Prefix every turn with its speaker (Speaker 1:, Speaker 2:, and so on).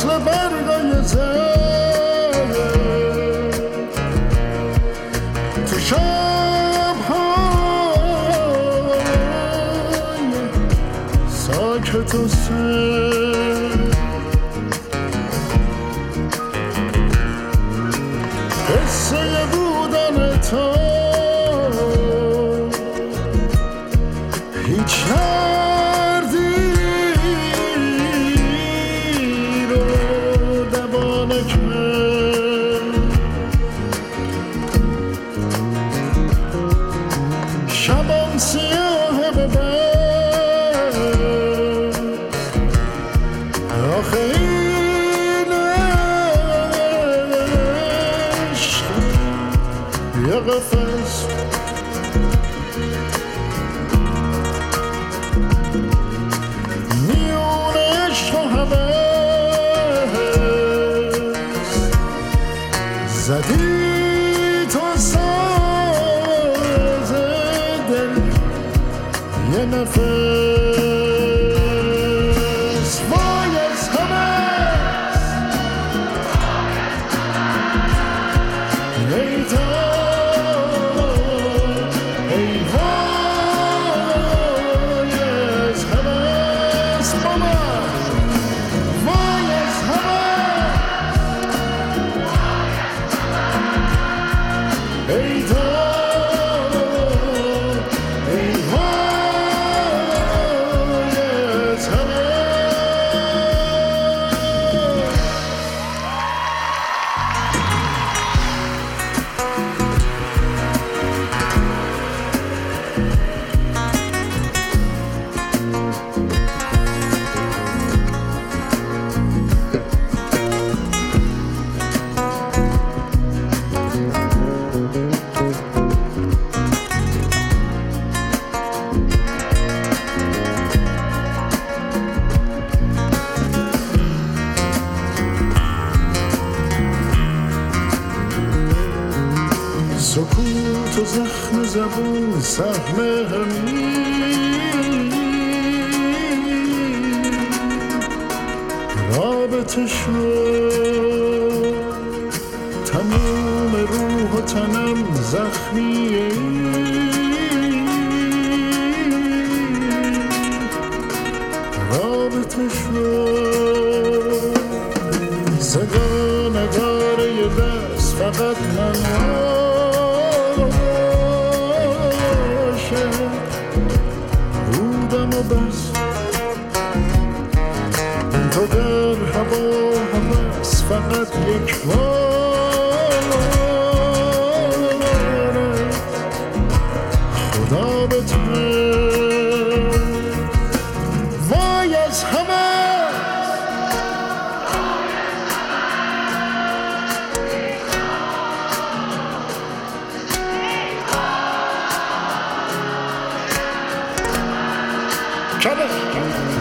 Speaker 1: مثل برگای زر تو شب‌های ساکت و سر قصه بودن تو هیچ دردی رو دوا نکرد شبم سیاه ببر آخه این عشق یه قفس میون عشق و هوس زدی تو ساز دل یه نفس وای از هوس ای تو ای وای از هوس بابا وای از هوس ای تو ای وای از هوس سکوت و زخم زبون سهم همین رابطه شد تموم روح و تنم زخمیه رابطه شد صدا نداره یه دست فقط من بودم و بس تو در هوا هوس فقط یک باره خدا به تو وای از همه Come on.